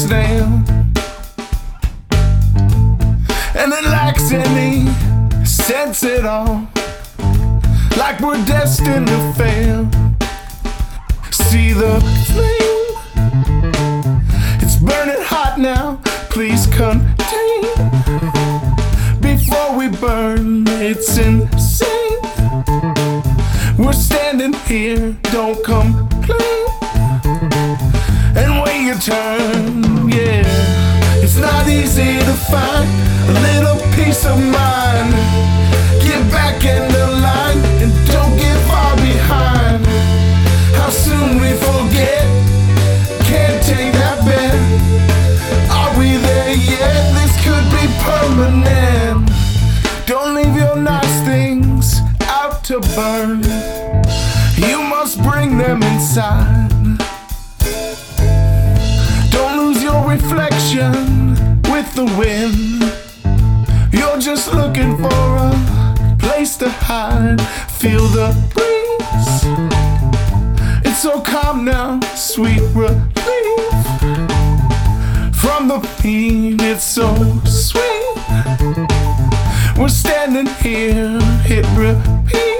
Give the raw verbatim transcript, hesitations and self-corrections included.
snail, and it lacks any sense at all, like we're destined to fail. See the flame, it's burning hot now, please contain. Before we burn, it's insane. We're standing here, don't complain. And wait your turn, yeah. It's not easy to find a little peace of mind. Get back in the line and don't get far behind. How soon we forget, can't take that bet. Are we there yet? This could be permanent. Don't leave your nice things out to burn. You must bring them inside. Don't lose your reflection with the wind. You're just looking for a place to hide. Feel the breeze, it's so calm now, sweet relief. From the pain, it's so sweet. We're standing here, hit repeat.